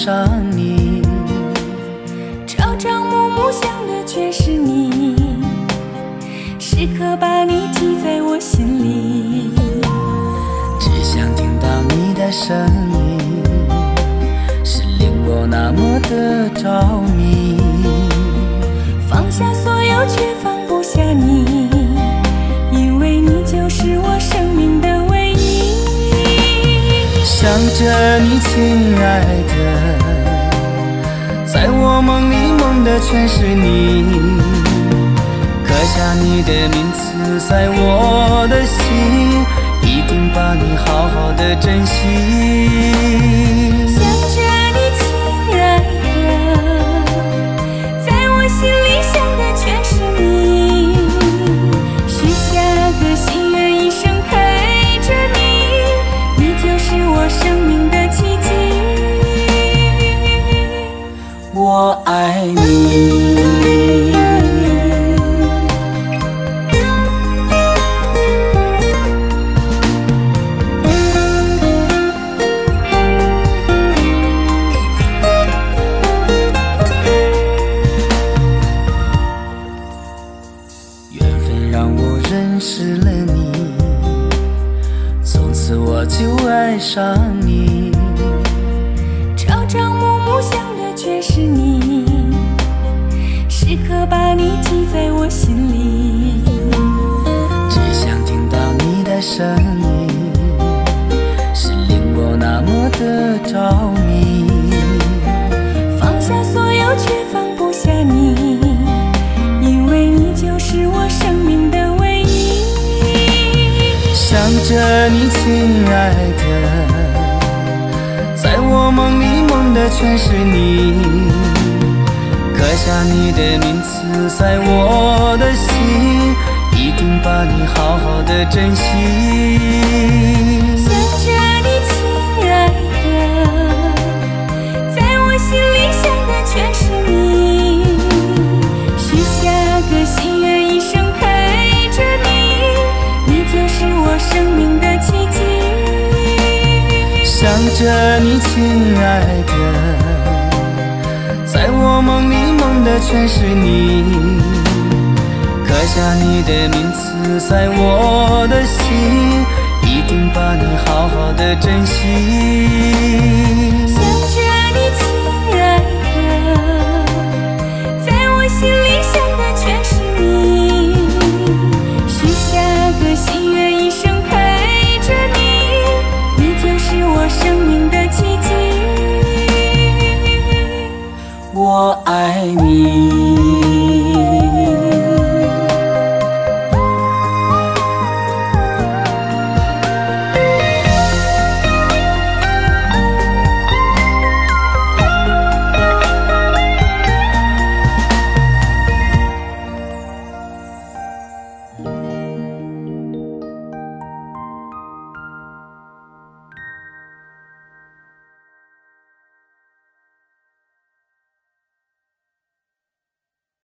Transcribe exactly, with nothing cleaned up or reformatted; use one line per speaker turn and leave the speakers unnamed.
上你，
朝朝暮暮想的全是你，时刻把你记在我心里，
只想听到你的声音，是令我那么的着迷，
放下所有却放不下你，因为你就是我生命的唯一。
想着你亲爱的，在我梦里梦的全是你，刻下你的名字在我的心，一定把你好好的珍惜。
想着你亲爱的，在我心里想的全是你，许下个心愿一生陪着你，你就是我生命的奇迹。
我爱你。认识了你，从此我就爱上你，
朝朝暮暮想的全是你，时刻把你记在我心里，
只想听到你的声音，是令我那么的着迷，
放下所有却放不下你，因为你就是我生命的唯一。
想着你亲爱的，在我梦里梦的全是你，刻下你的名字在我的心，一定把你好好的珍惜。
想着你亲爱的，在我心里想的全是你，许下个心愿一生陪着你，你就是我生命的奇迹。
想着你亲爱的，在我梦里梦的全是你，刻下你的名字在我的心，一定把你好好的珍惜。
想着你亲爱的，在我心里想的全是你，许下个心愿一生陪着你，你就是我生命的奇迹。
我爱你。